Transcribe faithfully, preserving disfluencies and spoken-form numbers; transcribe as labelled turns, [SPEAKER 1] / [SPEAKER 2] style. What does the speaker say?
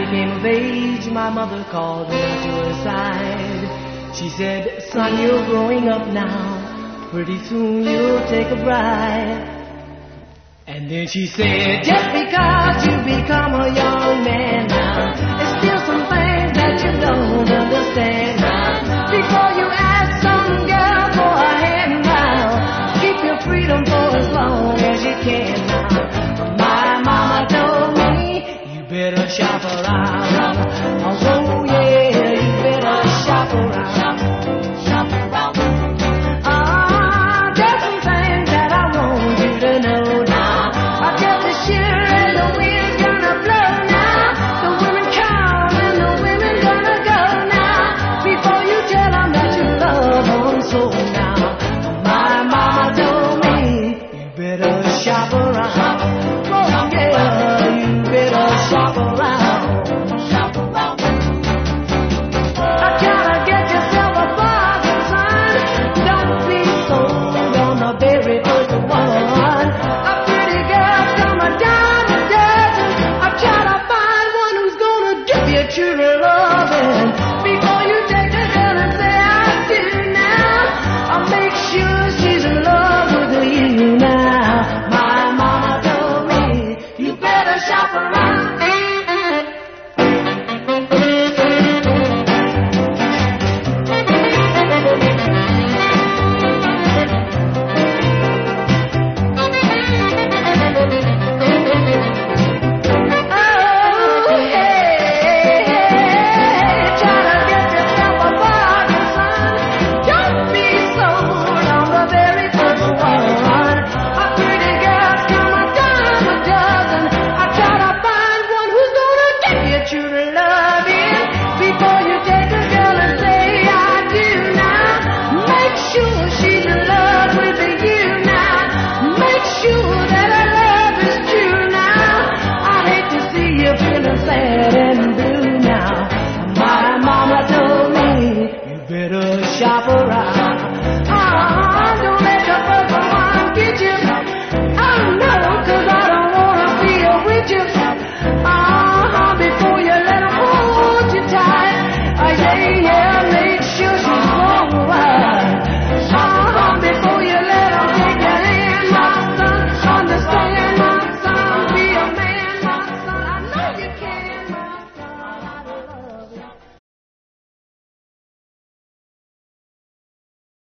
[SPEAKER 1] became of age, my mother called me to her side. She said, son, you're growing up now. Pretty soon you'll take a bride. And then she said, just because you become a young man now, there's still some things that you don't understand now. Before you ask some girl for a hand now, keep your freedom for as long as you can now. My mama told me, you better shop around.